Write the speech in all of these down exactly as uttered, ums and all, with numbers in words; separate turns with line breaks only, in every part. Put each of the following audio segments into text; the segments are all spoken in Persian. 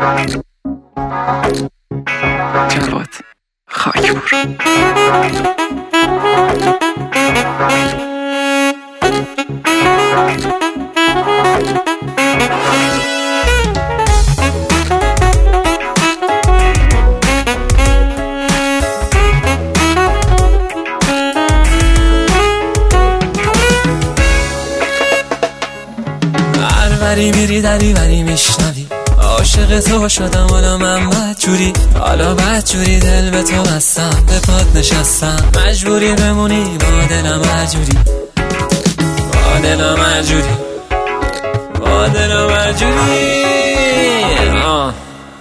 جواد خاکپور.
وری میری دری وری میشنوی عاشق تو شدم حالا من بدجوری حالا بدجوری دل به تو بستم به پات نشستم مجبوری بمونی با دلم مجبوری با دلم مجبوری با دلم مجبوری آه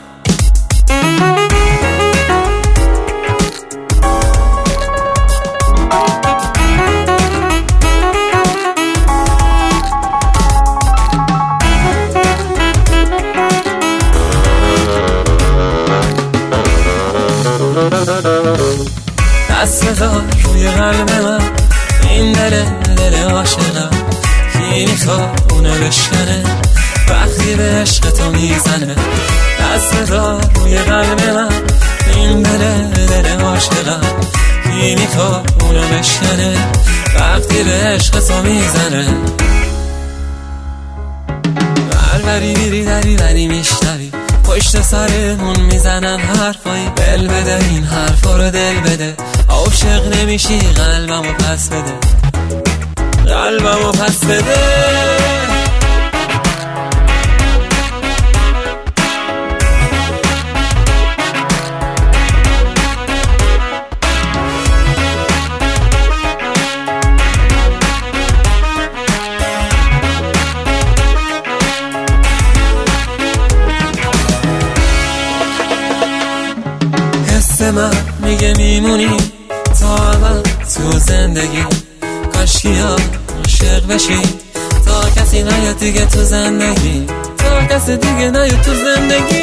دست بذار روی قلب من این دل دل عاشقم کی میخواد اونو بشکنه وقتی به عشق تو میزنه دست بذار روی قلب من این دل دل عاشقم کی میخواد اونو بشکنه وقتی به عشق تو میزنه بری بیری دری بری میشنوی پشت سرمون میزنن حرفایی دل بده این حرفا رو دل بده عاشق نمیشی قلبمو پس بده قلبمو پس بده من میگه میمونی تا اول تو زندگی کاشکی ها عاشق بشی تا کسی نیاد دیگه تو زندگی تا کسی دیگه نیاد تو زندگی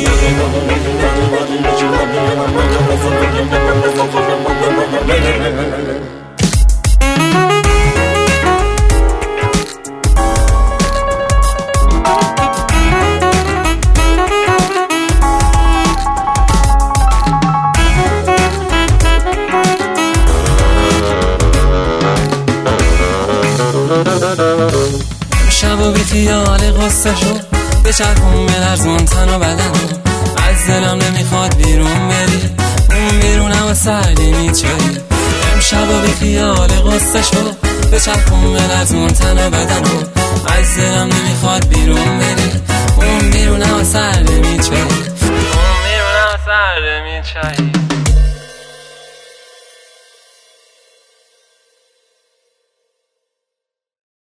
شب و بی خیال غصه شو بچرخون بلرزون تن و بدن از دلم نمیخواد بیرون بری اون بیرونم و سردی میچری امشب و بی خیال غصه شو بچرخون بلرزون تن و بدن از دلم نمیخواد بیرون بری اون بیرونم و سردی میچری اون بیرونم و سردی میچری